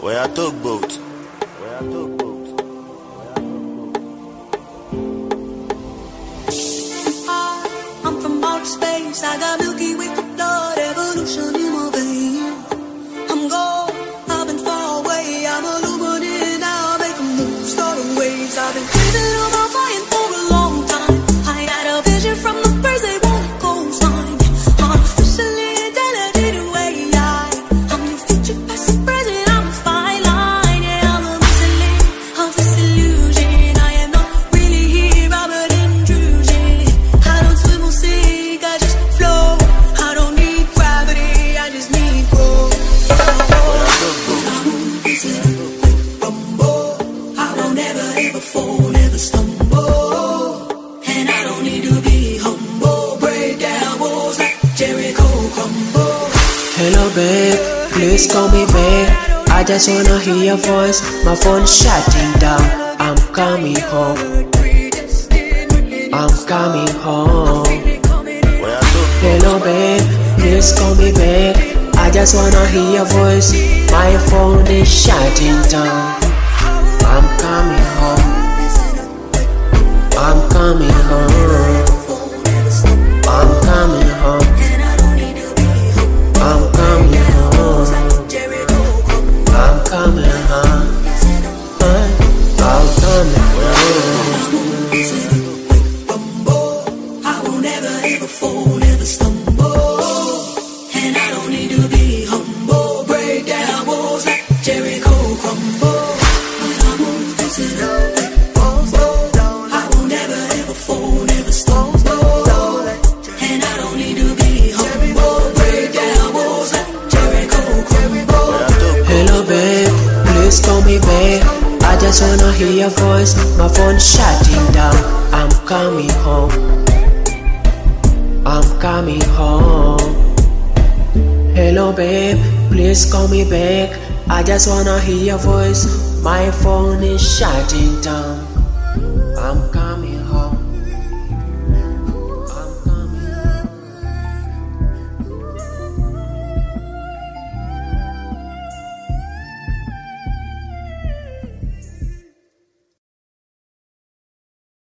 Where I took boat. I'm from outer space. I got Milky Way for blood, evolution in my veins. I'm gold, I've been far away. I'm illuminated now, making moves, starting waves. I've been craving on my mind for a long time. I had a vision from the birds, they won't go sign. Artificially intelligent way. I'm the future, past the present. I'm a fine line. Yeah, I'm a missing of this illusion. I am not really here, I'm an intrusion. I don't swim or sink, I just flow. I don't need gravity, I just need growth. I won't ever fall, never stumble. And I don't need to be humble. Break down walls like Jericho crumble. Hello babe, please call me babe. I just wanna hear your voice. My phone's shutting down. I'm coming home. I'm coming home. Hello babe, please call me babe. I just wanna hear your voice. My phone is shutting down. I'm coming home. I'm coming home. I'm coming home. I'm coming home. I'm coming home. I'm coming home. I won't ever fall, never stumble. And I don't need to be humble. Break down walls like Jericho crumble. When I move, this is I won't ever fall, never stumble. And I don't need to be humble. Break down walls like Jericho crumble. Hello babe, please call me babe. I just wanna hear your voice. My phone's shutting down. I'm coming home. I'm coming home. Hello babe, please call me back. I just wanna hear your voice. My phone is shutting down. I'm coming